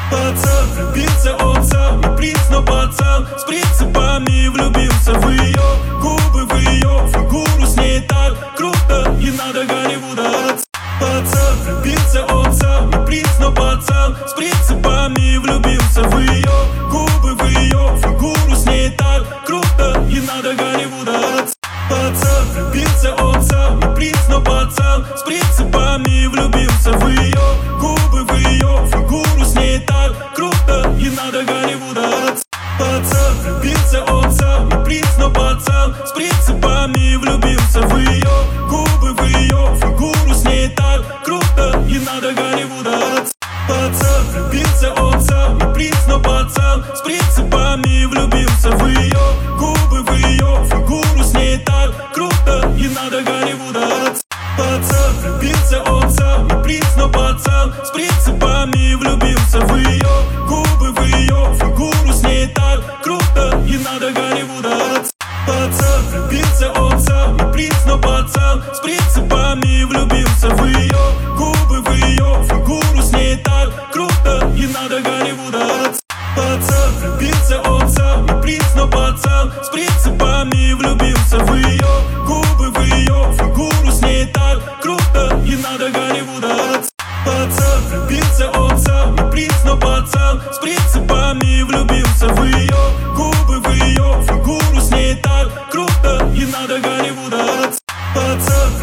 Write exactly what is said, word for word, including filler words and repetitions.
Пацан, влюбился он сам, не принц, но пацан с принципами. Влюбился в ее губы, в ее фигуру, с ней так круто, не надо Голливуда. Пацан, влюбился он сам, не принц, но пацан с принципами. Влюбился в ее губы, в ее фигуру, с ней так круто, не надо Голливуда. Пацан, влюбился он сам, не принц, но пацан с принципами. Влюбился в ее губы, в ее фигуру, с ней так круто, не надо Голливуда. Пацан, влюбился он сам, не принц, но пацан с принципами. Влюбился в ее губы, в ее фигуру, с ней так круто, не надо Голливуда. Пацан, влюбился он сам, не принц, но пацан с принципами. Влюбился в ее губы, в ее фигуру, с ней так круто, не надо Голливуда. Пацан, влюбился он сам, не принц, но пацан с принципами. Влюбился в ее губы, в ее фигуру, с ней так круто, не надо Голливуда. Пацан, влюбился он сам, не принц, но пацан с принципами. Влюбился в ее губы, в ее фигуру, с ней так круто, не надо Голливуда. Пацан, влюбился он сам, не принц, но пацан с принципами. Влюбился